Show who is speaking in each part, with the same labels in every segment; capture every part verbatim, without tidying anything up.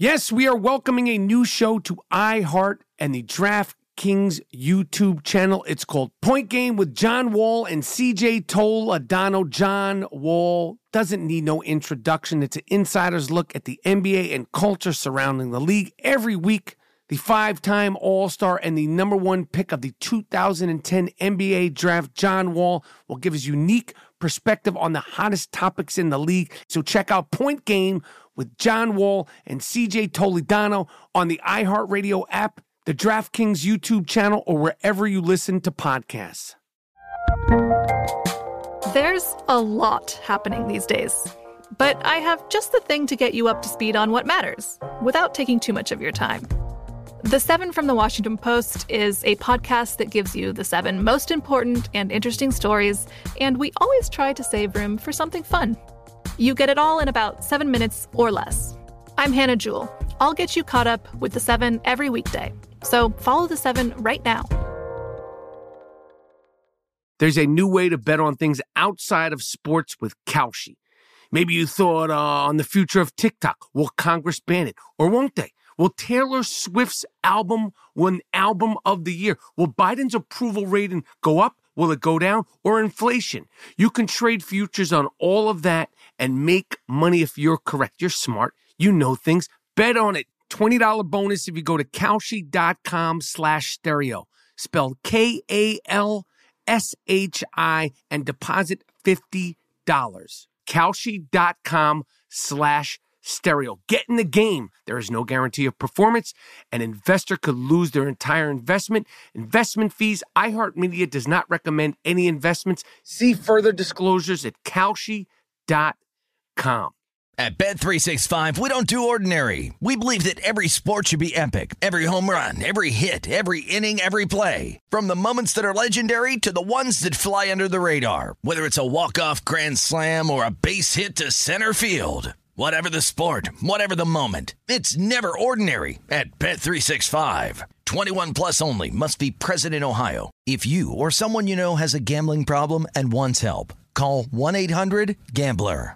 Speaker 1: Yes, we are welcoming a new show to iHeart and the DraftKings YouTube channel. It's called Point Game with John Wall and C J Toledano. John Wall doesn't need no introduction. It's an insider's look at the N B A and culture surrounding the league. Every week, the five-time All-Star and the number one pick of the two thousand ten N B A draft, John Wall, will give his unique perspective on the hottest topics in the league. So check out Point Game with John Wall and C J Toledano on the iHeartRadio app, the DraftKings YouTube channel, or wherever you listen to podcasts.
Speaker 2: There's a lot happening these days, but I have just the thing to get you up to speed on what matters without taking too much of your time. The Seven from the Washington Post is a podcast that gives you the seven most important and interesting stories, and we always try to save room for something fun. You get it all in about seven minutes or less. I'm Hannah Jewell. I'll get you caught up with The Seven every weekday. So follow The Seven right now.
Speaker 1: There's a new way to bet on things outside of sports with Kalshi. Maybe you thought uh, on the future of TikTok. Will Congress ban it? Or won't they? Will Taylor Swift's album win Album of the Year? Will Biden's approval rating go up? Will it go down? Or inflation? You can trade futures on all of that and make money if you're correct. You're smart. You know things. Bet on it. twenty dollars bonus if you go to Kalshi.com slash stereo. Spelled K A L S H I and deposit fifty dollars. Kalshi.com slash stereo. Get in the game. There is no guarantee of performance. An investor could lose their entire investment. Investment fees. iHeartMedia does not recommend any investments. See further disclosures at Kalshi dot com.
Speaker 3: At Bet three sixty-five, we don't do ordinary. We believe that every sport should be epic. Every home run, every hit, every inning, every play. From the moments that are legendary to the ones that fly under the radar. Whether it's a walk-off grand slam or a base hit to center field. Whatever the sport, whatever the moment, it's never ordinary at Bet three sixty-five. twenty-one plus only. Must be present in Ohio. If you or someone you know has a gambling problem and wants help, call one eight hundred gambler.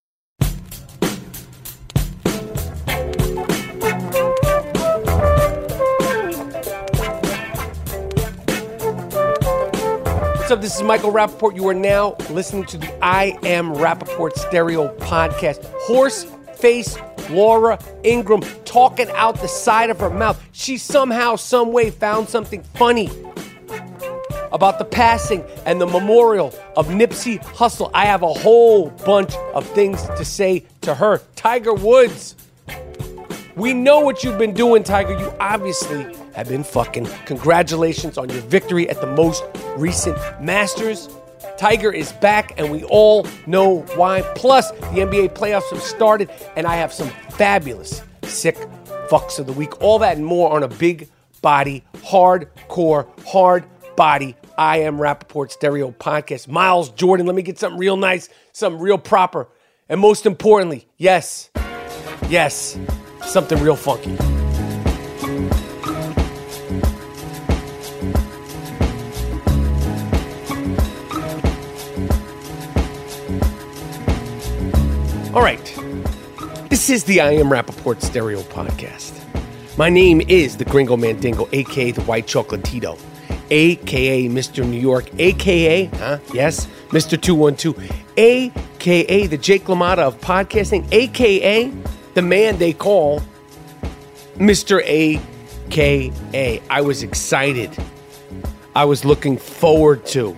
Speaker 1: What's up? This is Michael Rappaport. You are now listening to the I Am Rappaport Stereo Podcast. Horse face Laura Ingraham talking out the side of her mouth. She somehow, some way found something funny about the passing and the memorial of Nipsey Hussle. I have a whole bunch of things to say to her. Tiger Woods. We know what you've been doing, Tiger. You obviously have been fucking. Congratulations on your victory at the most recent Masters. Tiger is back, and we all know why. Plus, the N B A playoffs have started, and I have some fabulous sick fucks of the week. All that and more on a big body, hardcore, hard body, I Am Rappaport Stereo Podcast. Miles Jordan, let me get something real nice, something real proper. And most importantly, yes, yes, something real funky. All right, this is the I Am Rappaport Stereo Podcast. My name is the Gringo Mandingo, a k a the White Chocolatito, a k a. Mister New York, a k a, huh, yes, Mister two one two, a k a the Jake LaMotta of podcasting, a k a the man they call Mister A K A. I was excited. I was looking forward to.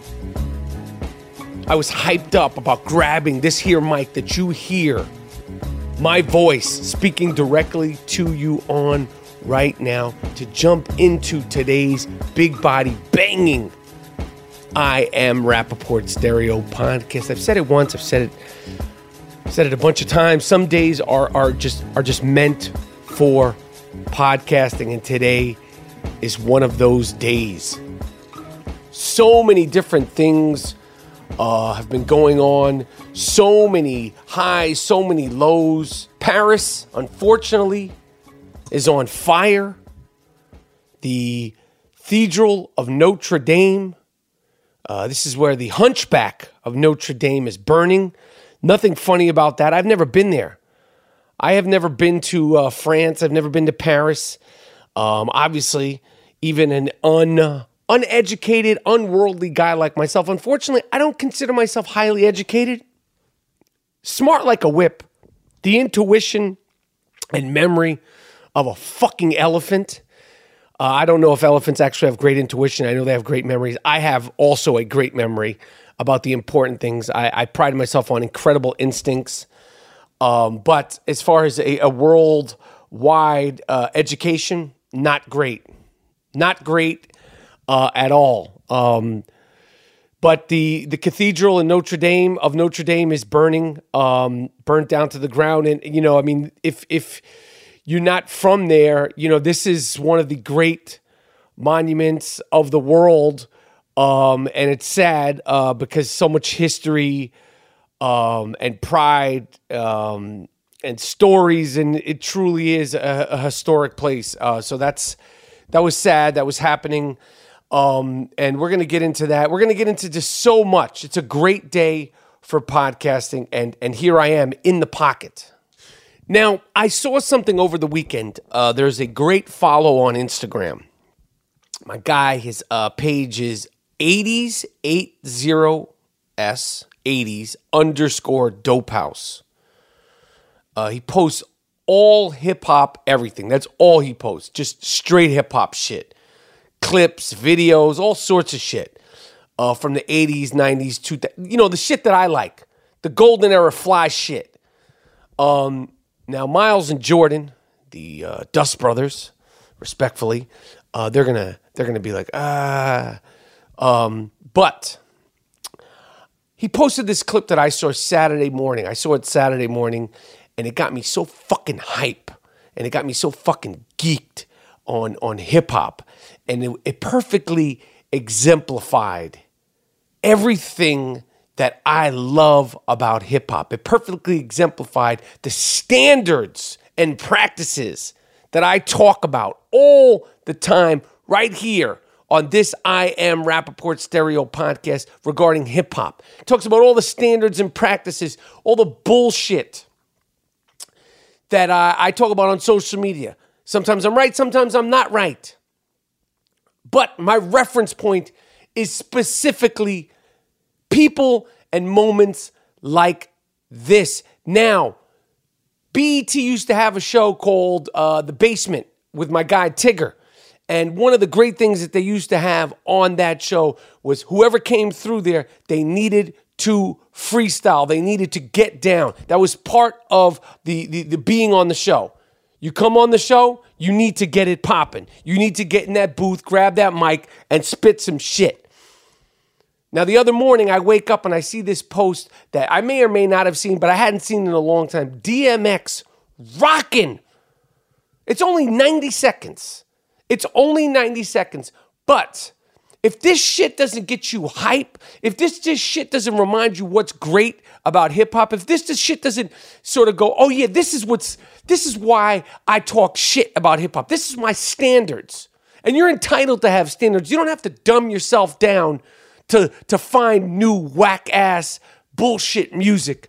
Speaker 1: I was hyped up about grabbing this here mic that you hear, my voice speaking directly to you on right now, to jump into today's big body banging I Am Rappaport Stereo Podcast. I've said it once, I've said it said it a bunch of times. Some days are are just are just meant for podcasting, and today is one of those days. So many different things Uh, have been going on. So many highs, so many lows. Paris, unfortunately, is on fire. The Cathedral of Notre Dame. Uh, this is where the Hunchback of Notre Dame is burning. Nothing funny about that. I've never been there. I have never been to uh, France. I've never been to Paris. Um, obviously, even an un, uneducated, unworldly guy like myself, unfortunately, I don't consider myself highly educated. Smart like a whip. The intuition and memory of a fucking elephant. Uh, I don't know if elephants actually have great intuition. I know they have great memories. I have also a great memory about the important things. I, I pride myself on incredible instincts. Um, but as far as a, a worldwide uh, education, not great. Not great uh, at all. Um, but the, the cathedral in Notre Dame of Notre Dame is burning, um, burnt down to the ground. And, you know, I mean, if if you're not from there, you know, this is one of the great monuments of the world. Um, and it's sad uh, because so much history um, and pride um, and stories, and it truly is a, a historic place. Uh, so that's that was sad. That was happening. Um, and we're going to get into that. We're going to get into just so much. It's a great day for podcasting, and and here I am in the pocket. Now, I saw something over the weekend. Uh, there's a great follow on Instagram. My guy, his uh, page is eighties, eighty S, eighties underscore Dope House. Uh, he posts all hip-hop everything. That's all he posts. Just straight hip-hop shit. Clips, videos, all sorts of shit. Uh, from the eighties, nineties, two thousands. You know, the shit that I like. The golden era fly shit. Um... Now, Miles and Jordan, the uh, Dust Brothers, respectfully, uh, they're gonna they're gonna be like, ah. Um, but he posted this clip that I saw Saturday morning. I saw it Saturday morning, and it got me so fucking hype, and it got me so fucking geeked on on hip hop, and it, it perfectly exemplified everything that I love about hip-hop. It perfectly exemplified the standards and practices that I talk about all the time right here on this I Am Rappaport Stereo podcast regarding hip-hop. It talks about all the standards and practices, all the bullshit that uh, I talk about on social media. Sometimes I'm right, sometimes I'm not right. But my reference point is specifically people and moments like this. Now, B E T used to have a show called uh, The Basement with my guy Tigger. And one of the great things that they used to have on that show was whoever came through there, they needed to freestyle. They needed to get down. That was part of the, the, the being on the show. You come on the show, you need to get it popping. You need to get in that booth, grab that mic, and spit some shit. Now, the other morning, I wake up and I see this post that I may or may not have seen, but I hadn't seen in a long time. D M X rocking. It's only ninety seconds. It's only ninety seconds. But if this shit doesn't get you hype, if this, this shit doesn't remind you what's great about hip-hop, if this, this shit doesn't sort of go, oh yeah, this is what's, this is why I talk shit about hip-hop. This is my standards. And you're entitled to have standards. You don't have to dumb yourself down to, to find new whack-ass bullshit music.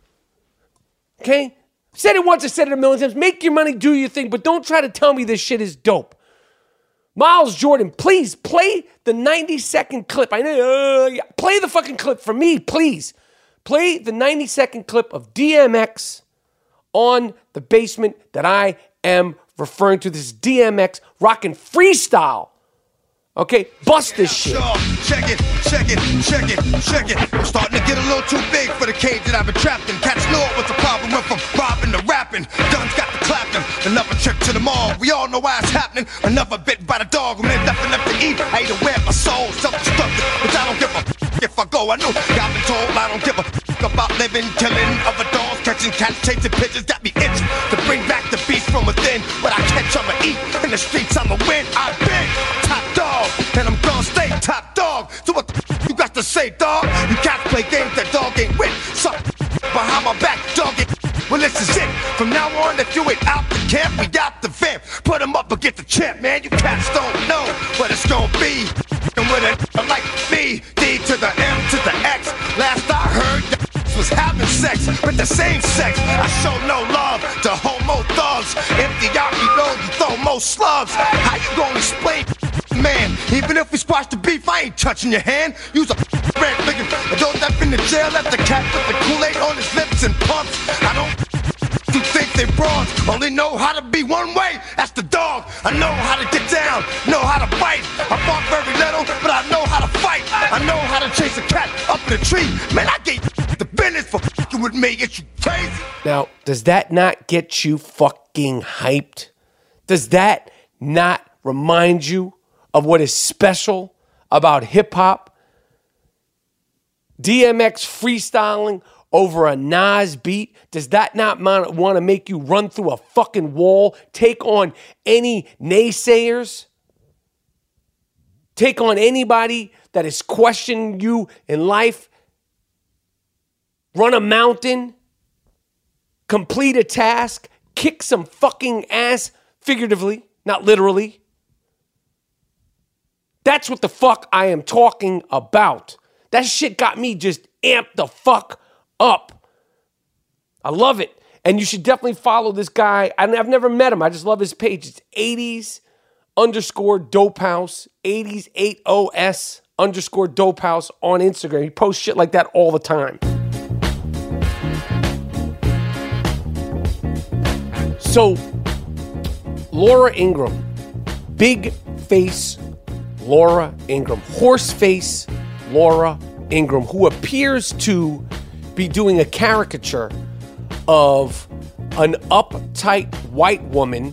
Speaker 1: Okay? Said it once, I said it a million times. Make your money, do your thing, but don't try to tell me this shit is dope. Miles Jordan, please play the ninety-second clip. I know, uh, yeah. Play the fucking clip for me, please. Play the ninety-second clip of D M X on The Basement that I am referring to. This is D M X rocking freestyle. Okay, bust this shit.
Speaker 4: Check it, check it, check it, check it. I'm starting to get a little too big for the cage that I've been trapped in. Catch Lord, what's the problem? Went from robbing to rapping. Guns got the clapping. Another trip to the mall. We all know why it's happening. Another bit by the dog. When there's nothing left to eat, I ain't aware of my soul. Self-destructive, but I don't give a f- if I go. I know I've been told I don't give a f- about living, killing other dogs, catching cats, chasing pigeons. Got me itching to bring back the beast from within. What I catch, I'ma eat. In the streets, I'ma win. I've been top dog. And I'm gonna stay top dog. So what the f- you got to say, dog? You can't play games that dog ain't with. So behind my back, dog ain't. Well, this is it. From now on, if you ain't out the camp, we out the vamp. Put him up against the champ, man. You cats don't know what it's gonna be. And with a like me, D to the M to the X. Last I heard, y- was having sex, but the same sex. I show no love to homo thugs. Empty out, you know you throw more slugs. How you gonna explain, man? Even if we squash the beef, I ain't touching your hand. Use a red liquor. And those that been to jail left the cat with the Kool-Aid on his lips and pumps. I don't you think they bronze, only know how to be one way, that's the dog. I know how to get down, know how to bite. I fought very little, but I know how to fight. I know how to chase a cat up in a tree. Man, I get the business for fucking with me. Get you crazy?
Speaker 1: Now, does that not get you fucking hyped? Does that not remind you of what is special about hip-hop? D M X freestyling over a Nas beat? Does that not want to make you run through a fucking wall? Take on any naysayers? Take on anybody that is questioning you in life? Run a mountain? Complete a task? Kick some fucking ass, figuratively, not literally? That's what the fuck I am talking about. That shit got me just amped the fuck up. I love it. And you should definitely follow this guy. I've never met him. I just love his page. It's eighties underscore dope house. eighties, eight O S underscore dope house on Instagram. He posts shit like that all the time. So, Laura Ingraham. Big face Laura Ingraham. Horse face Laura Ingraham, who appears to be doing a caricature of an uptight white woman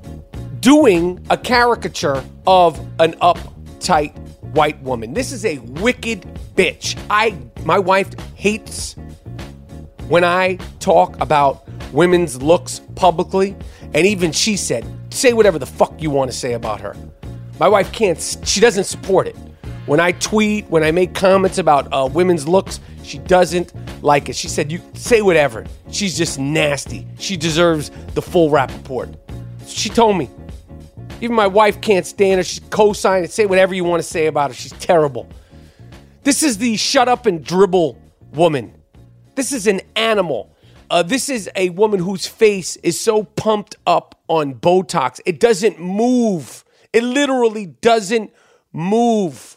Speaker 1: doing a caricature of an uptight white woman. This is a wicked bitch. I, my wife hates when I talk about women's looks publicly, and even she said, say whatever the fuck you want to say about her. My wife can't, she doesn't support it. When I tweet, when I make comments about uh, women's looks, she doesn't like it. She said, you say whatever. She's just nasty. She deserves the full Rappaport. She told me. Even my wife can't stand her. She co-signed it. Say whatever you want to say about her. She's terrible. This is the shut up and dribble woman. This is an animal. Uh, this is a woman whose face is so pumped up on Botox. It doesn't move. It literally doesn't move.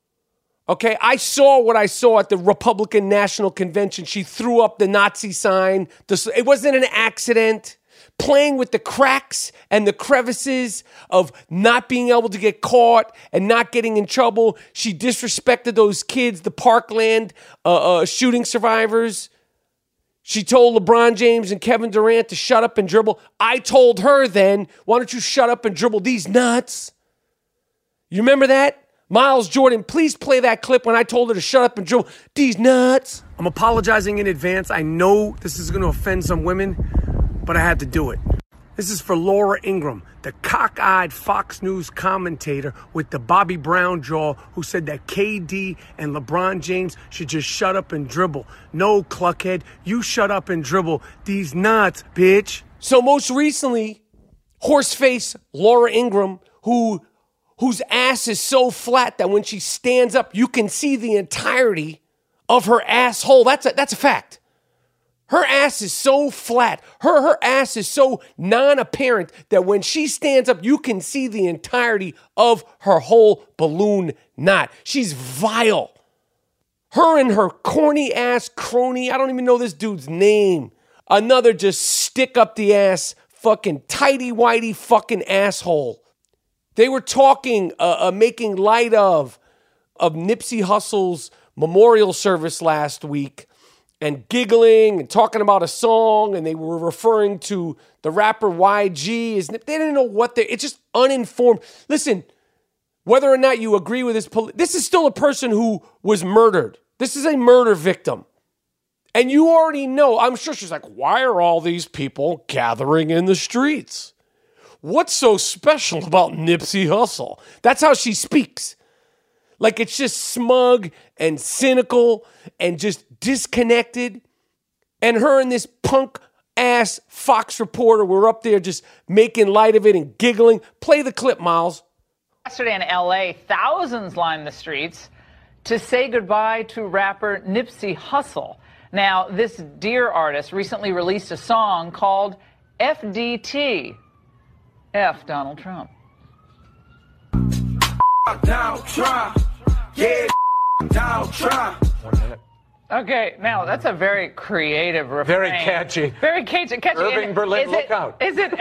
Speaker 1: Okay, I saw what I saw at the Republican National Convention. She threw up the Nazi sign. It wasn't an accident. Playing with the cracks and the crevices of not being able to get caught and not getting in trouble. She disrespected those kids, the Parkland uh, uh, shooting survivors. She told LeBron James and Kevin Durant to shut up and dribble. I told her then, why don't you shut up and dribble these nuts? You remember that? Miles Jordan, please play that clip when I told her to shut up and dribble these nuts. I'm apologizing in advance. I know this is going to offend some women, but I had to do it. This is for Laura Ingraham, the cockeyed Fox News commentator with the Bobby Brown jaw who said that K D and LeBron James should just shut up and dribble. No, cluckhead, you shut up and dribble these nuts, bitch. So most recently, horseface Laura Ingraham, who whose ass is so flat that when she stands up, you can see the entirety of her asshole. That's a, that's a fact. Her ass is so flat. Her, her ass is so non-apparent that when she stands up, you can see the entirety of her whole balloon knot. She's vile. Her and her corny ass crony, I don't even know this dude's name. Another just stick up the ass, fucking tighty-whitey fucking asshole. They were talking, uh, uh, making light of, of Nipsey Hussle's memorial service last week and giggling and talking about a song, and they were referring to the rapper Y G. They didn't know what they, it's just uninformed. Listen, whether or not you agree with this, this is still a person who was murdered. This is a murder victim. And you already know, I'm sure she's like, why are all these people gathering in the streets? What's so special about Nipsey Hussle? That's how she speaks. Like it's just smug and cynical and just disconnected. And her and this punk ass Fox reporter were up there just making light of it and giggling. Play the clip, Miles.
Speaker 5: Yesterday in L A, thousands lined the streets to say goodbye to rapper Nipsey Hussle. Now, this Deer artist recently released a song called F D T. F Donald Trump.
Speaker 6: Donald Trump. Yeah, Donald Trump.
Speaker 1: One minute.
Speaker 5: Okay, now that's a very creative refrain.
Speaker 1: Very catchy.
Speaker 5: Very catchy. catchy.
Speaker 1: Irving
Speaker 5: And
Speaker 1: Berlin,
Speaker 5: is
Speaker 1: look
Speaker 5: it,
Speaker 1: out.
Speaker 5: Is it?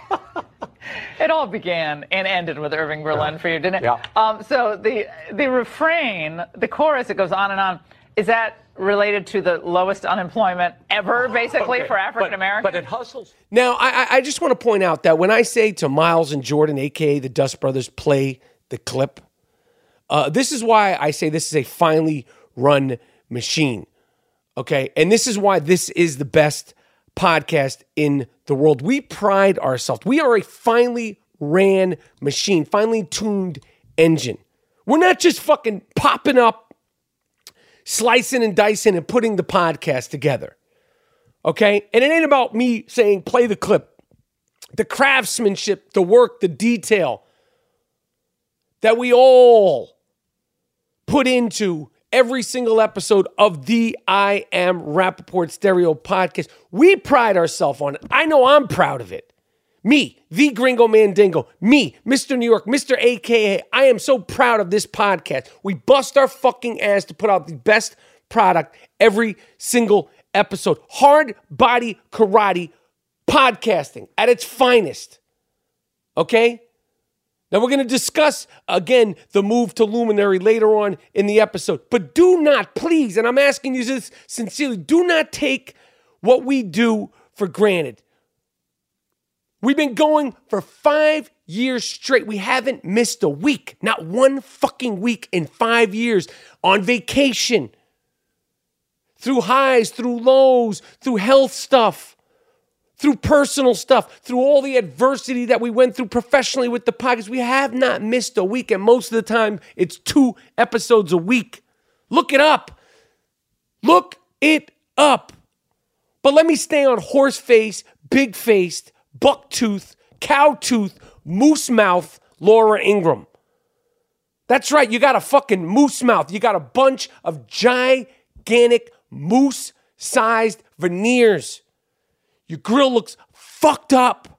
Speaker 5: It all began and ended with Irving Berlin
Speaker 1: yeah.
Speaker 5: for you, didn't it?
Speaker 1: Yeah.
Speaker 5: Um, so the the refrain, the chorus, it goes on and on. Is that related to the lowest unemployment ever, basically,
Speaker 1: okay.
Speaker 5: for African Americans?
Speaker 1: But, but it hustles. Now, I, I just want to point out that when I say to Miles and Jordan, a k a the Dust Brothers, play the clip, uh, this is why I say this is a finely run machine, okay? And this is why this is the best podcast in the world. We pride ourselves. We are a finely ran machine, finely tuned engine. We're not just fucking popping up, slicing and dicing and putting the podcast together, okay? And it ain't about me saying play the clip. The craftsmanship, the work, the detail that we all put into every single episode of the I Am Rapaport Stereo podcast. We pride ourselves on it. I know I'm proud of it. Me, the Gringo Mandingo. Me, Mister New York, Mister A K A. I am so proud of this podcast. We bust our fucking ass to put out the best product every single episode. Hard body karate podcasting at its finest. Okay? Now, we're going to discuss, again, the move to Luminary later on in the episode. But do not, please, and I'm asking you this sincerely, do not take what we do for granted. We've been going for five years straight. We haven't missed a week, not one fucking week in five years, on vacation. Through highs, through lows, through health stuff. Through personal stuff, through all the adversity that we went through professionally with the podcast, we have not missed a week. And most of the time, it's two episodes a week. Look it up. Look it up. But let me stay on horse face, big faced, buck tooth, cow tooth, moose mouth, Laura Ingraham. That's right. You got a fucking moose mouth. You got a bunch of gigantic moose sized veneers. Your grill looks fucked up.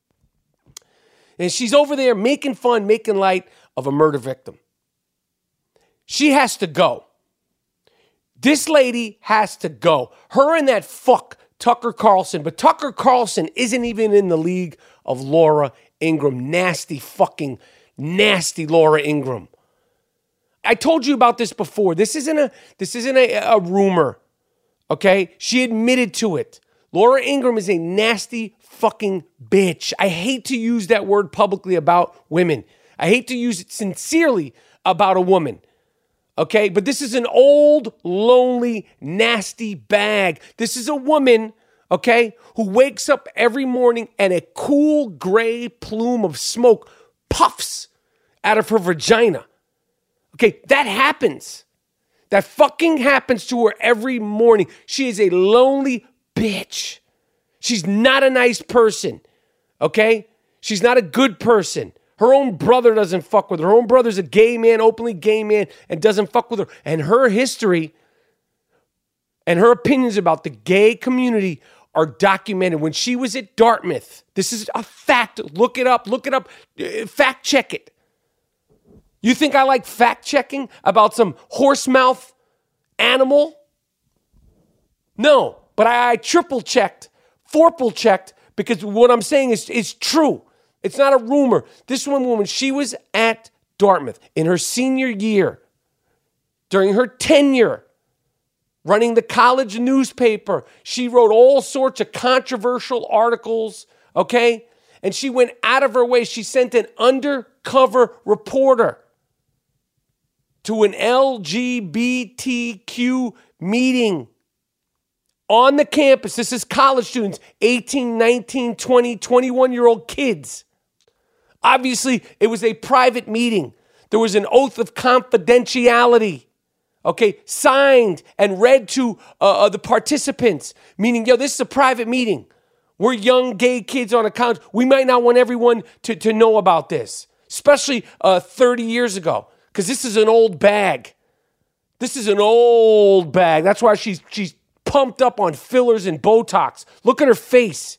Speaker 1: And she's over there making fun, making light of a murder victim. She has to go. This lady has to go. Her and that fuck, Tucker Carlson. But Tucker Carlson isn't even in the league of Laura Ingraham. Nasty fucking nasty Laura Ingraham. I told you about this before. This isn't a, this isn't a, a rumor. Okay? She admitted to it. Laura Ingraham is a nasty fucking bitch. I hate to use that word publicly about women. I hate to use it sincerely about a woman. Okay? But this is an old, lonely, nasty bag. This is a woman, okay, who wakes up every morning and a cool gray plume of smoke puffs out of her vagina. Okay? That happens. That fucking happens to her every morning. She is a lonely bitch. She's not a nice person, okay? She's not a good person. Her own brother doesn't fuck with her. Her own brother's a gay man, openly gay man, and doesn't fuck with her. And her history and her opinions about the gay community are documented. When she was at Dartmouth, this is a fact. Look it up. Look it up. Fact check it. You think I like fact checking about some horse mouth animal? No. But I, I triple checked, fourple checked, because what I'm saying is, is true. It's not a rumor. This one woman, she was at Dartmouth in her senior year, during her tenure, running the college newspaper. She wrote all sorts of controversial articles, okay? And she went out of her way. She sent an undercover reporter to an L G B T Q meeting on the campus. This is college students, eighteen, nineteen, twenty, twenty-one-year-old kids. Obviously, it was a private meeting. There was an oath of confidentiality, okay, signed and read to uh, uh, the participants, meaning, yo, this is a private meeting. We're young gay kids on a college. We might not want everyone to, to know about this, especially uh, thirty years ago, because this is an old bag. This is an old bag. That's why she's she's pumped up on fillers and Botox. Look at her face.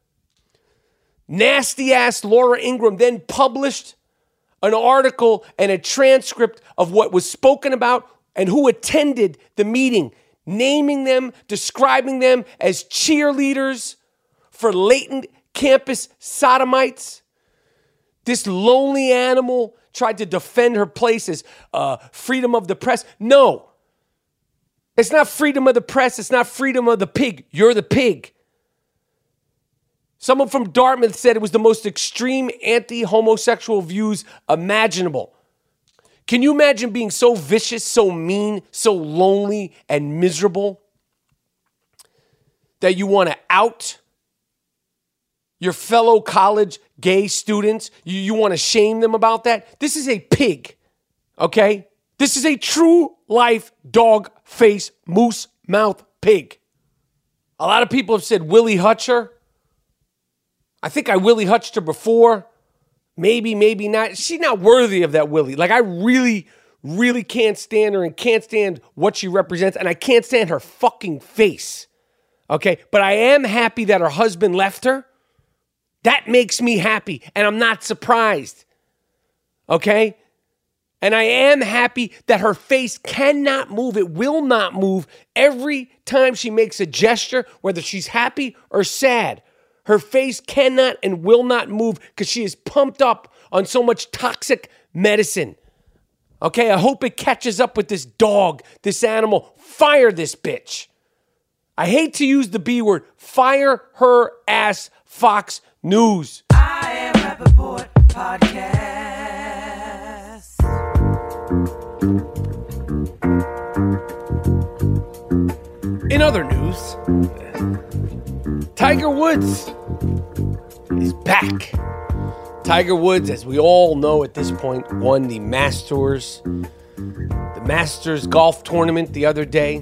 Speaker 1: Nasty ass Laura Ingraham then published an article and a transcript of what was spoken about and who attended the meeting, naming them, describing them as cheerleaders for latent campus sodomites. This lonely animal tried to defend her place as uh, freedom of the press. No, it's not freedom of the press. It's not freedom of the pig. You're the pig. Someone from Dartmouth said it was the most extreme anti-homosexual views imaginable. Can you imagine being so vicious, so mean, so lonely and miserable that you want to out your fellow college gay students? You, you want to shame them about that? This is a pig, okay? This is a true life dog face moose mouth pig. A lot of people have said Willie Hutcher. I think I Willie Hutched her before. Maybe, maybe not. She's not worthy of that Willie. Like, I really, really can't stand her and can't stand what she represents, and I can't stand her fucking face. Okay? But I am happy that her husband left her. That makes me happy, and I'm not surprised. Okay? And I am happy that her face cannot move. It will not move every time she makes a gesture, whether she's happy or sad. Her face cannot and will not move because she is pumped up on so much toxic medicine. Okay, I hope it catches up with this dog, this animal. Fire this bitch. I hate to use the B word. Fire her ass, Fox News.
Speaker 6: I Am Rappaport Podcast.
Speaker 1: In other news, Tiger Woods is back. Tiger Woods, as we all know at this point, won the Masters, the Masters golf tournament the other day.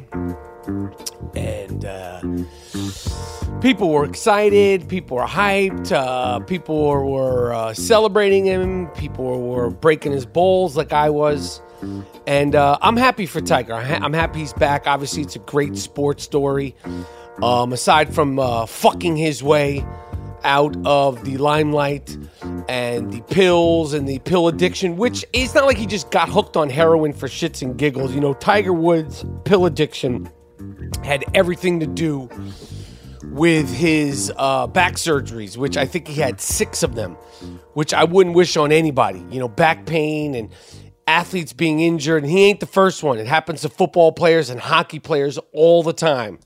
Speaker 1: And uh, people were excited. People were hyped. Uh, people were, were uh, celebrating him. People were breaking his bowls like I was. And uh, I'm happy for Tiger. I'm happy he's back. Obviously, it's a great sports story. Um, aside from uh, fucking his way out of the limelight and the pills and the pill addiction, which it's not like he just got hooked on heroin for shits and giggles. You know, Tiger Woods' pill addiction had everything to do with his uh, back surgeries, which I think he had six of them, which I wouldn't wish on anybody. You know, back pain and athletes being injured, and he ain't the first one. It happens to football players and hockey players all the time.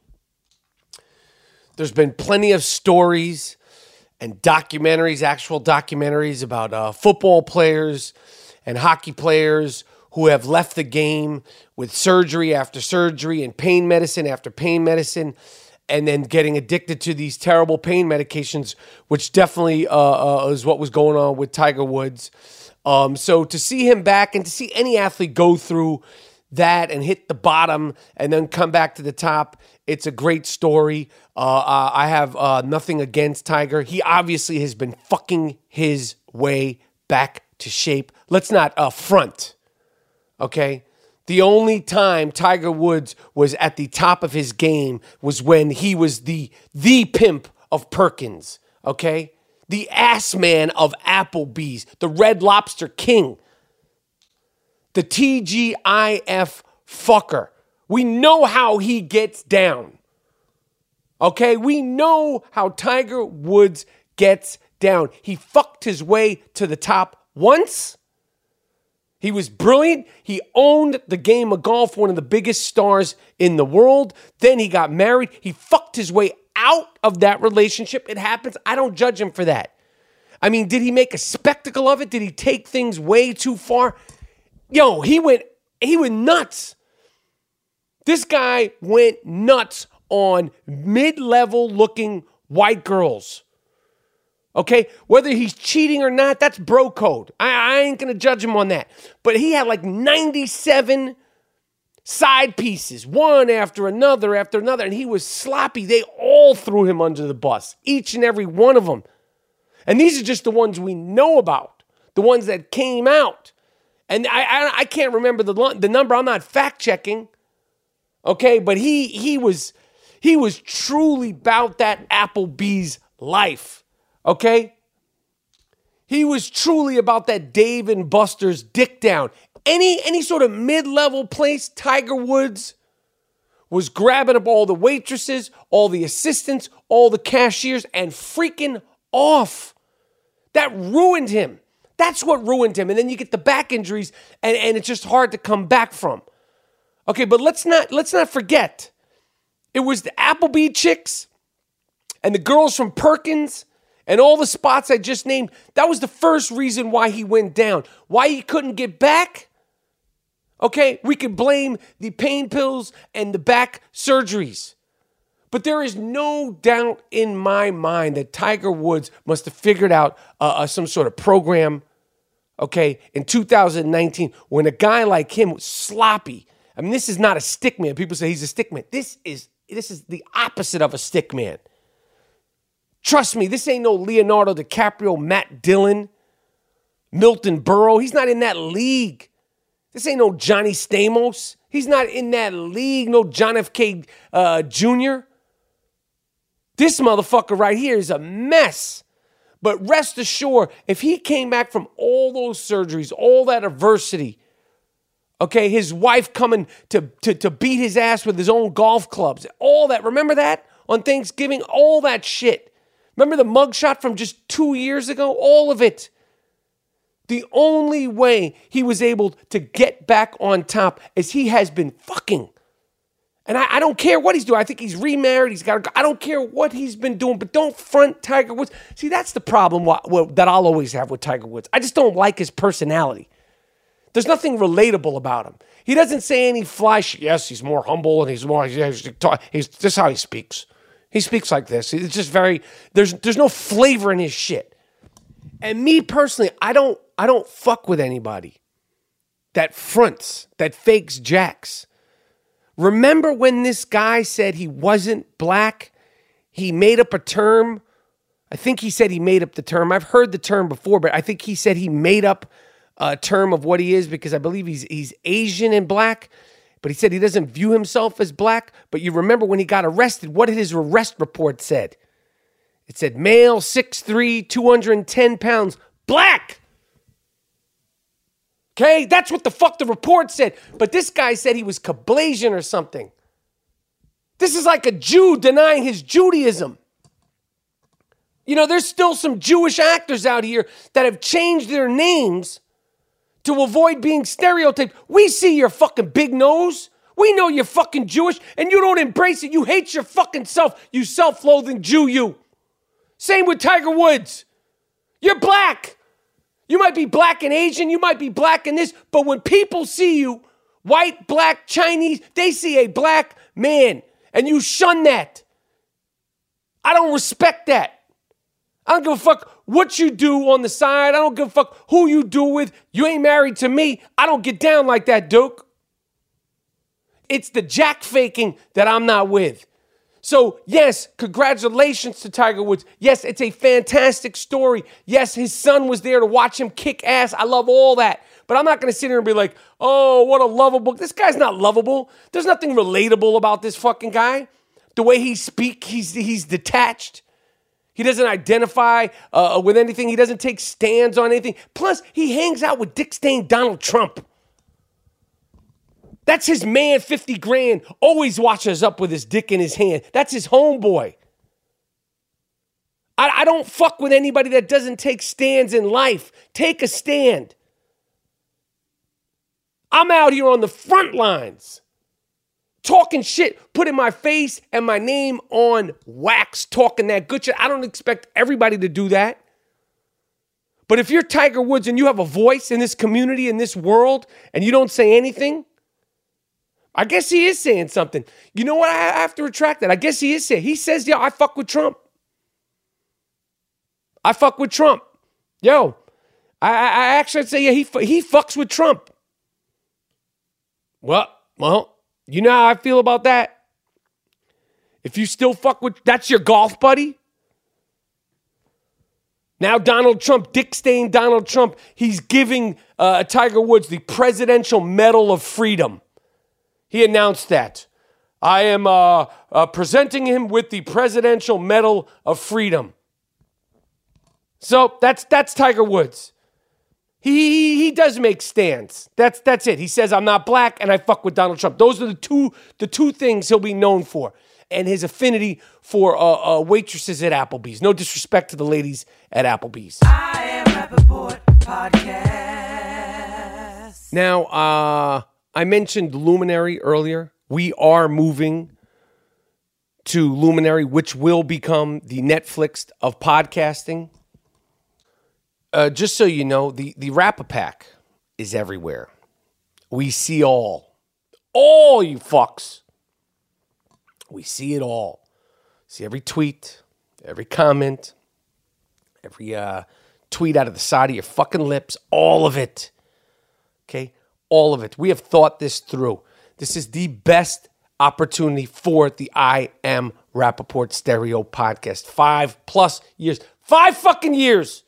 Speaker 1: There's been plenty of stories and documentaries, actual documentaries about uh, football players and hockey players who have left the game with surgery after surgery and pain medicine after pain medicine, and then getting addicted to these terrible pain medications, which definitely uh, uh, is what was going on with Tiger Woods. Um, so to see him back and to see any athlete go through that and hit the bottom and then come back to the top, it's a great story. Uh, uh, I have uh, nothing against Tiger. He obviously has been fucking his way back to shape. Let's not uh, front, okay? The only time Tiger Woods was at the top of his game was when he was the the pimp of Perkins, okay? The ass man of Applebee's, the Red Lobster King, the T G I F fucker. We know how he gets down. Okay? We know how Tiger Woods gets down. He fucked his way to the top once. He was brilliant. He owned the game of golf, one of the biggest stars in the world. Then he got married. He fucked his way out of that relationship. It happens. I don't judge him for that. I mean, did he make a spectacle of it? Did he take things way too far? Yo, he went, he went nuts. This guy went nuts on mid-level looking white girls. Okay? Whether he's cheating or not, that's bro code. I, I ain't going to judge him on that. But he had like ninety-seven side pieces, one after another after another, and he was sloppy. They all threw him under the bus, each and every one of them. And these are just the ones we know about, the ones that came out. And I I, I can't remember the, the number. I'm not fact-checking. Okay, but he he was he was truly about that Applebee's life. Okay? He was truly about that Dave and Buster's dick down. Any any sort of mid-level place, Tiger Woods was grabbing up all the waitresses, all the assistants, all the cashiers, and freaking off. That ruined him. That's what ruined him. And then you get the back injuries, and, and it's just hard to come back from. Okay, but let's not let's not forget, it was the Applebee chicks and the girls from Perkins and all the spots I just named. That was the first reason why he went down. Why he couldn't get back? Okay, we could blame the pain pills and the back surgeries. But there is no doubt in my mind that Tiger Woods must have figured out uh, uh, some sort of program, okay, in two thousand nineteen when a guy like him was sloppy. I mean, this is not a stick man. People say he's a stick man. This is this is the opposite of a stick man. Trust me, this ain't no Leonardo DiCaprio, Matt Dillon, Milton Berle. He's not in that league. This ain't no Johnny Stamos. He's not in that league, no John F K uh, Junior This motherfucker right here is a mess. But rest assured, if he came back from all those surgeries, all that adversity, okay, his wife coming to, to, to beat his ass with his own golf clubs, all that, remember that on Thanksgiving? All that shit. Remember the mugshot from just two years ago? All of it. The only way he was able to get back on top is he has been fucking. And I, I don't care what he's doing. I think he's remarried. He's got. I don't care what he's been doing, but don't front Tiger Woods. See, that's the problem wh- wh- that I'll always have with Tiger Woods. I just don't like his personality. There's nothing relatable about him. He doesn't say any fly shit. Yes, he's more humble and he's more. He's, he's this is how he speaks. He speaks like this. It's just very. There's there's no flavor in his shit. And me personally, I don't I don't fuck with anybody that fronts, that fakes jacks. Remember when this guy said he wasn't black? He made up a term. I think he said he made up the term. I've heard the term before, but I think he said he made up a term of what he is because I believe he's he's Asian and black. But he said he doesn't view himself as black. But you remember when he got arrested, what did his arrest report said? It said male, six three, two hundred ten pounds, black. Okay, that's what the fuck the report said. But this guy said he was Kablasian or something. This is like a Jew denying his Judaism. You know, there's still some Jewish actors out here that have changed their names to avoid being stereotyped. We see your fucking big nose. We know you're fucking Jewish and you don't embrace it. You hate your fucking self, you self-loathing Jew, you. Same with Tiger Woods. You're black. You might be black and Asian, you might be black and this, but when people see you, white, black, Chinese, they see a black man and you shun that. I don't respect that. I don't give a fuck what you do on the side. I don't give a fuck who you do with. You ain't married to me. I don't get down like that, Duke. It's the jack faking that I'm not with. So, yes, congratulations to Tiger Woods. Yes, it's a fantastic story. Yes, his son was there to watch him kick ass. I love all that. But I'm not going to sit here and be like, oh, what a lovable. This guy's not lovable. There's nothing relatable about this fucking guy. The way he speaks, he's, he's detached. He doesn't identify uh, with anything. He doesn't take stands on anything. Plus, he hangs out with dick stained Donald Trump. That's his man, fifty grand, always watches up with his dick in his hand. That's his homeboy. I, I don't fuck with anybody that doesn't take stands in life. Take a stand. I'm out here on the front lines, talking shit, putting my face and my name on wax, talking that good shit. I don't expect everybody to do that. But if you're Tiger Woods and you have a voice in this community, in this world, and you don't say anything, I guess he is saying something. You know what? I have to retract that. I guess he is saying. He says, yo, I fuck with Trump. I fuck with Trump. Yo, I, I actually say, yeah, he he fucks with Trump. Well, well, you know how I feel about that? If you still fuck with, that's your golf buddy? Now Donald Trump, dick stained Donald Trump, he's giving uh, Tiger Woods the Presidential Medal of Freedom. He announced that. I am uh, uh, presenting him with the Presidential Medal of Freedom. So that's that's Tiger Woods. He he does make stands. That's that's it. He says, I'm not black and I fuck with Donald Trump. Those are the two the two things he'll be known for. And his affinity for uh, uh, waitresses at Applebee's. No disrespect to the ladies at Applebee's.
Speaker 6: I Am Rappaport Podcast.
Speaker 1: Now, uh, I mentioned Luminary earlier. We are moving to Luminary, which will become the Netflix of podcasting. Uh, just so you know, the, the Rap-A-Pack is everywhere. We see all. All you fucks. We see it all. See every tweet, every comment, every uh, tweet out of the side of your fucking lips. All of it. Okay? All of it. We have thought this through. This is the best opportunity for the I Am Rappaport Stereo podcast. Five plus years. Five fucking years.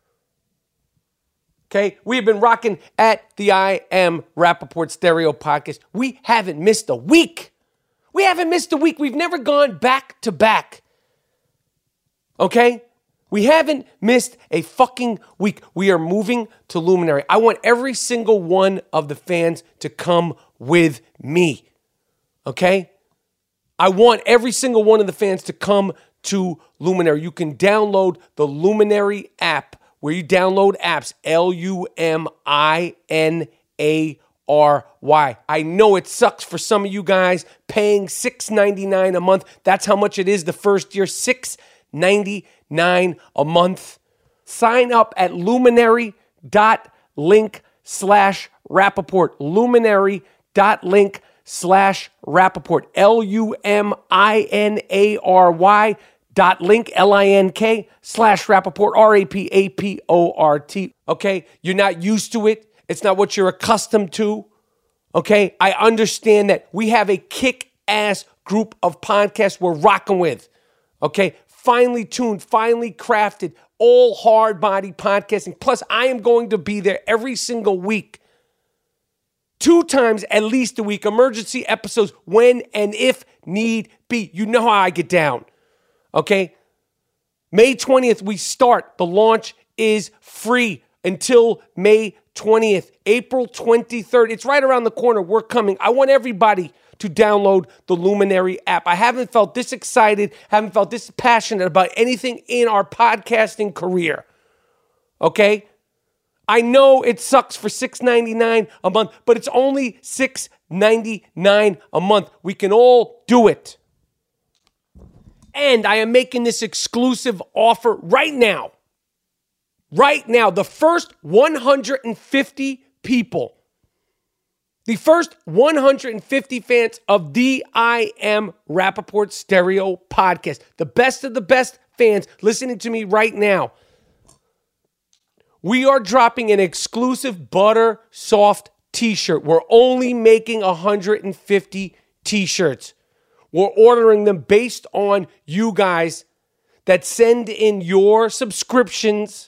Speaker 1: Okay, we've been rocking at the I Am Rappaport Stereo podcast. We haven't missed a week. We haven't missed a week. We've never gone back to back. Okay? We haven't missed a fucking week. We are moving to Luminary. I want every single one of the fans to come with me. Okay? I want every single one of the fans to come to Luminary. You can download the Luminary app where you download apps, L U M I N A R Y. I know it sucks for some of you guys paying six dollars and ninety-nine cents a month. That's how much it is the first year, six dollars and ninety-nine cents a month. Sign up at luminary.link slash Rappaport. Luminary.link slash Rappaport. L U M I N A R Y dot link, L I N K, slash Rappaport, R A P A P O R T. Okay? You're not used to it. It's not what you're accustomed to. Okay? I understand that we have a kick-ass group of podcasts we're rocking with. Okay? Finely tuned, finely crafted, all hard-body podcasting. Plus, I am going to be there every single week. Two times at least a week. Emergency episodes when and if need be. You know how I get down. Okay? May twentieth, we start. The launch is free until May twentieth. April twenty-third. It's right around the corner. We're coming. I want everybody to download the Luminary app. I haven't felt this excited, haven't felt this passionate about anything in our podcasting career. Okay? I know it sucks for six dollars and ninety-nine cents a month, but it's only six dollars and ninety-nine cents a month. We can all do it. And I am making this exclusive offer right now. Right now, the first one hundred fifty people, the first one hundred fifty fans of the I Am Rappaport Stereo podcast, the best of the best fans listening to me right now, we are dropping an exclusive Butter Soft t-shirt. We're only making one hundred fifty t-shirts. We're ordering them based on you guys that send in your subscriptions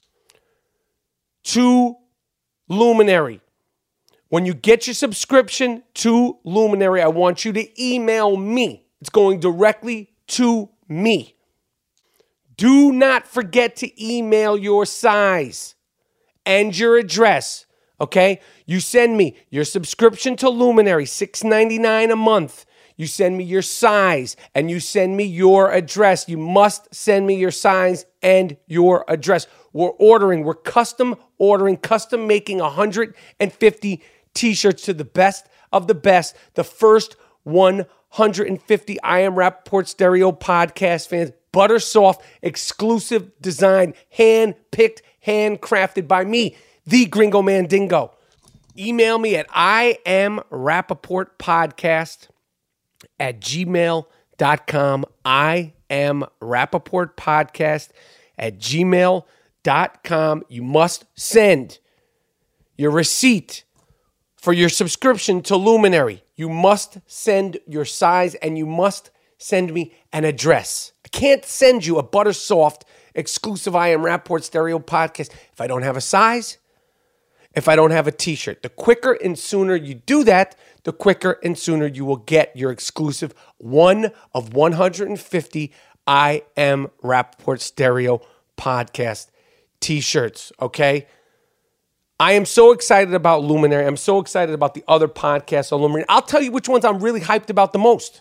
Speaker 1: to Luminary. When you get your subscription to Luminary, I want you to email me. It's going directly to me. Do not forget to email your size and your address, okay? You send me your subscription to Luminary, six dollars and ninety-nine cents a month. You send me your size and you send me your address. You must send me your size and your address. We're ordering, we're custom ordering, custom making one hundred fifty t-shirts to the best of the best. The first one hundred fifty I Am Rappaport Stereo podcast fans. Butter Soft, exclusive design, hand-picked, handcrafted by me, the Gringo Mandingo. Email me at I am Rappaport Podcast at gmail dot com. I am Rappaport Podcast at gmail dot com. You must send your receipt for your subscription to Luminary. You must send your size and you must send me an address. I can't send you a Butter Soft exclusive I Am Rappaport Stereo podcast if I don't have a size, if I don't have a t-shirt. The quicker and sooner you do that, the quicker and sooner you will get your exclusive one of one hundred fifty I Am Rapaport Stereo podcast t-shirts, okay? I am so excited about Luminary. I'm so excited about the other podcasts on Luminary. I'll tell you which ones I'm really hyped about the most.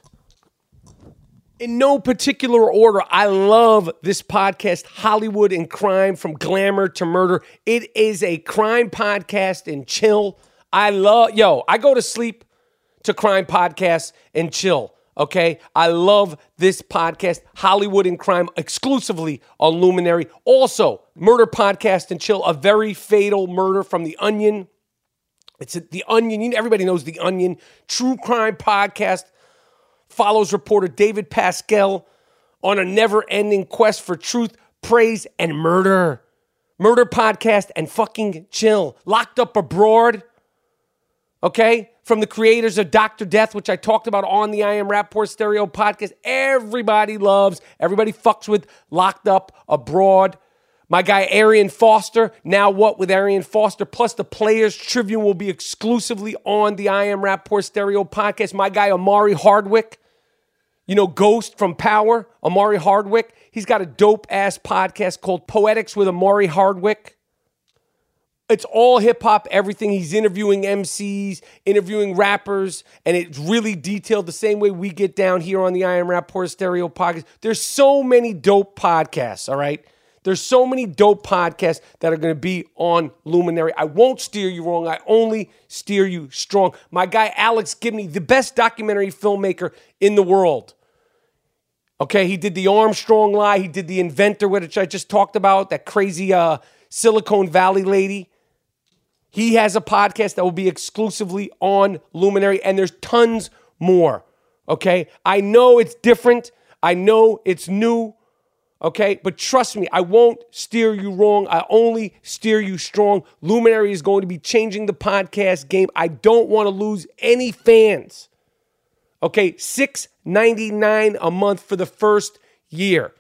Speaker 1: In no particular order, I love this podcast, Hollywood and Crime, from glamour to murder. It is a crime podcast and chill. I love, yo, I go to sleep to crime podcasts and chill, okay? I love this podcast, Hollywood and Crime, exclusively on Luminary. Also, murder podcast and chill, A Very Fatal Murder from The Onion. It's The Onion. You know, everybody knows The Onion. True crime podcast. Follows reporter David Pascal on a never-ending quest for truth, praise, and murder. Murder podcast and fucking chill. Locked Up Abroad, okay? From the creators of Doctor Death, which I talked about on the I Am Rapaport Stereo podcast. Everybody loves, everybody fucks with Locked Up Abroad. My guy Arian Foster, Now What with Arian Foster, plus the Players Tribune will be exclusively on the I Am Rapaport Stereo podcast. My guy Amari Hardwick, you know, Ghost from Power, Amari Hardwick. He's got a dope-ass podcast called Poetics with Amari Hardwick. It's all hip-hop, everything. He's interviewing M Cs, interviewing rappers, and it's really detailed the same way we get down here on the I Am Rapaport Stereo podcast. There's so many dope podcasts, all right? There's so many dope podcasts that are going to be on Luminary. I won't steer you wrong. I only steer you strong. My guy Alex Gibney, the best documentary filmmaker in the world. Okay, he did the Armstrong Lie. He did the Inventor, which I just talked about, that crazy uh, Silicon Valley lady. He has a podcast that will be exclusively on Luminary, and there's tons more, okay? I know it's different. I know it's new. Okay, but trust me, I won't steer you wrong. I only steer you strong. Luminary is going to be changing the podcast game. I don't want to lose any fans. Okay, six dollars and ninety-nine cents a month for the first year.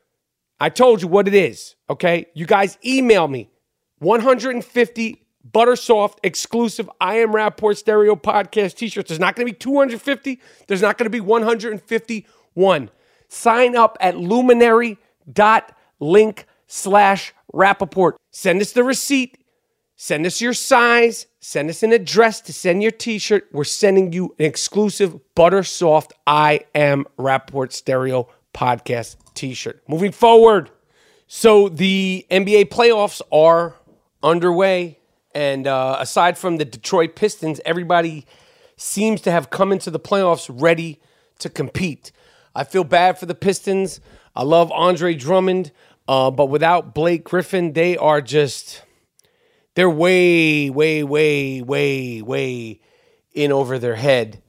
Speaker 1: I told you what it is, okay? You guys email me. one hundred fifty Buttersoft exclusive I Am Rapaport Stereo podcast t-shirts. There's not going to be two hundred fifty. There's not going to be one hundred fifty-one. Sign up at luminary dot link slash Rapaport. Send us the receipt. Send us your size. Send us an address to send your t-shirt. We're sending you an exclusive Buttersoft I Am Rapaport Stereo podcast t-shirt. Moving forward. So the N B A playoffs are underway. And uh, aside from the Detroit Pistons, everybody seems to have come into the playoffs ready to compete. I feel bad for the Pistons. I love Andre Drummond, uh, but without Blake Griffin, they are just, they're way, way, way, way, way in over their head